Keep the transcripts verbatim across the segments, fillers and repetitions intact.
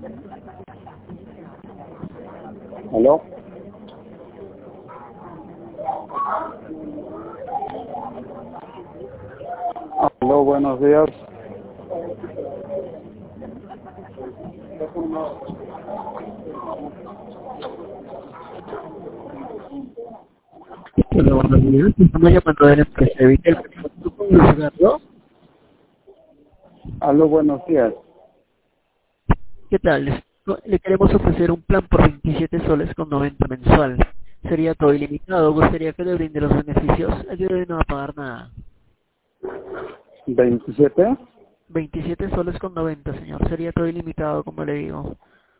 ¿Aló? Aló, buenos días. Hola, buenos días. Estamos llamando de la empresa de Vitel. Aló, buenos días. ¿Qué tal? Les- Le queremos ofrecer un plan por veintisiete soles con noventa mensual. Sería todo ilimitado. Gustaría que le brinde los beneficios. El día de hoy no va a pagar nada. ¿veintisiete? veintisiete soles con noventa, señor. Sería todo ilimitado, como le digo.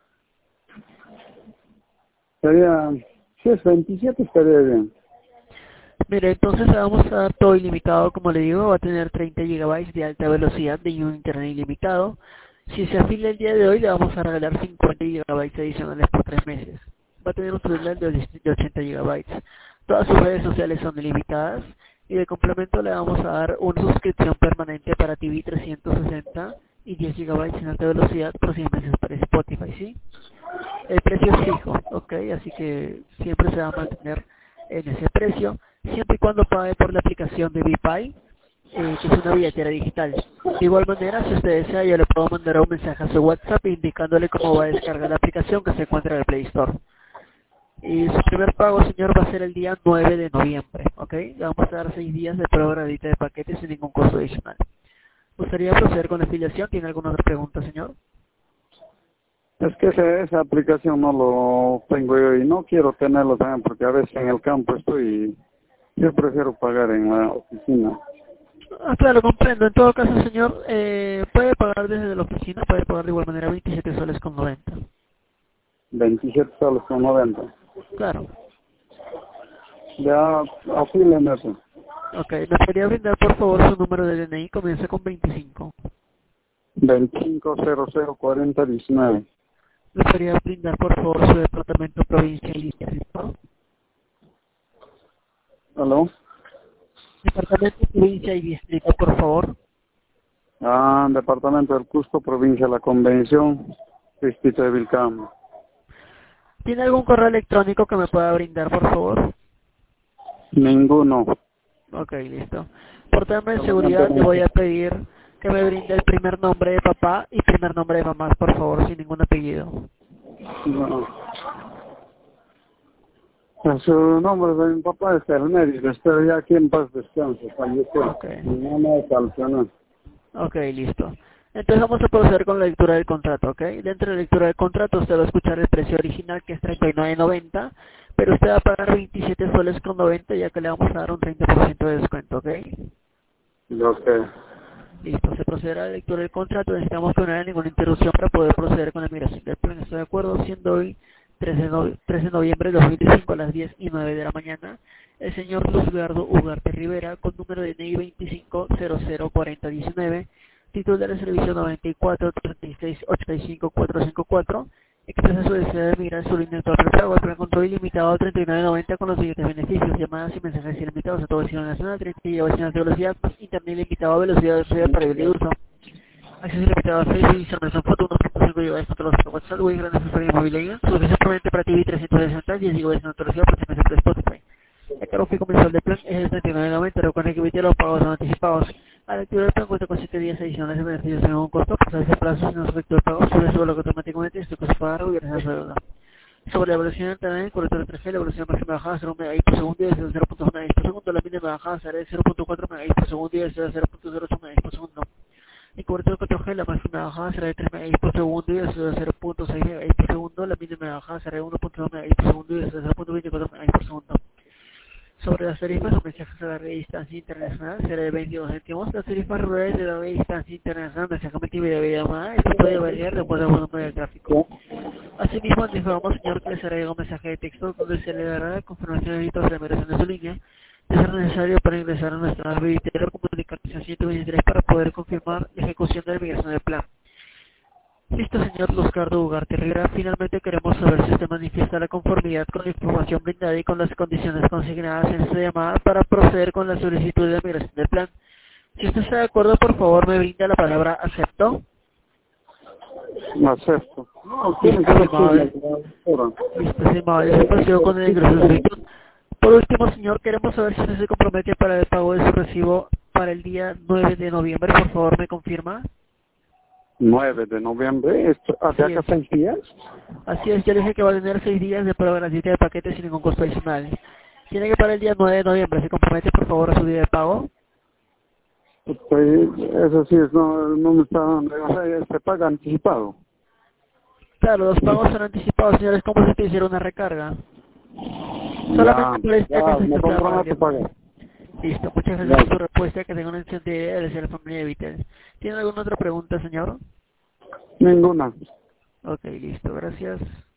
Sería... Si es veintisiete estaría bien. Mire, entonces le vamos a dar todo ilimitado, como le digo. Va a tener treinta gigabytes de alta velocidad de un internet ilimitado. Si se afilia el día de hoy, le vamos a regalar cincuenta gigabytes adicionales por tres meses. Va a tener un total de ochenta gigabytes. Todas sus redes sociales son ilimitadas. Y de complemento le vamos a dar una suscripción permanente para T V trescientos sesenta y diez gigabytes en alta velocidad por seis meses para Spotify, ¿sí? El precio es fijo, ¿ok? Así que siempre se va a mantener en ese precio, siempre y cuando pague por la aplicación de VPay, eh, que es una billetera digital. De igual manera, si usted desea, yo le puedo mandar un mensaje a su WhatsApp indicándole cómo va a descargar la aplicación que se encuentra en el Play Store. Y su primer pago, señor, va a ser el día nueve de noviembre, ¿ok? Le vamos a dar seis días de prueba gratuita de paquetes sin ningún costo adicional. ¿Gustaría proceder con la afiliación? ¿Tiene alguna otra pregunta, señor? Es que esa, esa aplicación no lo tengo yo y no quiero tenerlo también porque a veces en el campo estoy y yo prefiero pagar en la oficina. Ah, claro, comprendo. En todo caso, señor, eh, puede pagar desde la oficina, puede pagar de igual manera veintisiete soles con noventa. veintisiete soles con noventa. Claro. Ya, afílenme eso. Ok, ¿me podría brindar por favor su número de D N I? Comienza con veinticinco. veinticinco cero cero cuarenta diecinueve. ¿Me podría brindar por favor su departamento, provincia y distrito? ¿Aló? Departamento, provincia y distrito, por favor. Ah, Departamento del Cusco, Provincia de la Convención, Distrito de Vilcán. ¿Tiene algún correo electrónico que me pueda brindar, por favor? Ninguno. Ok, listo. Por tema de Solamente seguridad le no. voy a pedir que me brinde el primer nombre de papá y primer nombre de mamá, por favor, sin ningún apellido. No. Su nombre de mi papá es Hermédico, espero ya aquí en paz descanse, falleció. Ok. Mi mamá es Alciana. Ok, listo. Entonces vamos a proceder con la lectura del contrato, ¿ok? Dentro de la lectura del contrato usted va a escuchar el precio original, que es treinta y nueve noventa, pero usted va a pagar veintisiete soles con noventa, ya que le vamos a dar un treinta por ciento de descuento, ¿ok? Lo que... Listo, se procederá a la lectura del contrato. Necesitamos que no haya ninguna interrupción para poder proceder con la migración del plan. ¿Estoy de acuerdo? Siendo hoy trece de noviembre de dos mil cinco a las diez y nueve de la mañana, el señor Luzgardo Ugarte Rivera, con número de D N I veinticinco cero cero cuarenta diecinueve, título del servicio noventa y cuatro treinta y seis ochenta y cinco cuatrocientos cincuenta y cuatro, expresa su deseo de migrar su línea de prepago al plan control ilimitado a treinta y nueve noventa con los siguientes beneficios: llamadas y mensajes ilimitados a todo destino nacional, treinta gigabytes de velocidad, más internet ilimitado a velocidad de red para libre uso, acceso ilimitado a Facebook, Instagram, foto, uno punto cinco gigabytes fotológico, WhatsApp, Wii, gran asesoría inmobiliaria, suficiente permanente para T V trescientos sesenta, diez gigabytes de autoridad por seis meses de Spotify. El cargo fijo mensual de plan es el treinta y nueve noventa, recuerden que evite los pagos no anticipados. Al activar el plan cuenta con siete días adicionales de beneficios sin ningún costo, pasar ese plazo sin efecto de pago, suele sobre lo que automáticamente este costo pagar o gracias a su deuda. Sobre la velocidad de internet, cobertura tres G, la velocidad máxima bajada será un megabits por segundo y de cero punto uno megabits por segundo, la mínima bajada será de cero punto cuatro megabits por segundo y de cero punto cero ocho megabits por segundo. En cobertura cuatro G, la máxima bajada será de tres megabits por segundo y de cero punto seis megabits por segundo, la mínima bajada será de uno punto dos megabits por segundo y de cero punto veinticuatro megabits por segundo. Sobre las tarifas o mensajes a la red de distancia internacional será de veintidós céntimos. Las tarifas rurales de la red de distancia internacional, mensajamente y videollamada, esto puede variar de acuerdo al volumen del tráfico. Asimismo, le informamos, señor, que les hará un mensaje de texto donde se le dará la confirmación de la numeración de su línea, de ser necesario para ingresar a nuestra billetera o comunicación ciento veintitrés para poder confirmar la ejecución de la migración del plan. Listo, señor Luzgardo Ugarte Rivera. Finalmente queremos saber si usted manifiesta la conformidad con la información brindada y con las condiciones consignadas en esta llamada para proceder con la solicitud de migración del plan. Si usted está de acuerdo, por favor, me brinda la palabra acepto. Acepto. No, tiene Listo, que estimado. decirle. Listo, estimado. Ya se procedió con el ingreso de solicitud. Por último, señor, queremos saber si usted se compromete para el pago de su recibo para el día nueve de noviembre. Por favor, ¿me confirma? nueve de noviembre, esto, ¿hace Así acá es. seis días? Así es, ya le dije que va a tener seis días de prueba gratuita de paquete sin ningún costo adicional. Tiene que pagar el día nueve de noviembre. ¿Se compromete, por favor, a su día de pago? Pues, eso sí, es, no, no me está dando, o sea, se paga anticipado. Claro, los pagos son anticipados, señores, como si te hiciera una recarga. Ya, Solamente por este ya, mes me se paga el comprometo día a pagar. nueve. Listo, muchas gracias Ya. por su respuesta. Que tenga una excelente día de la familia de Vitel. ¿Tiene alguna otra pregunta, señor? Ninguna. Ok, listo, gracias.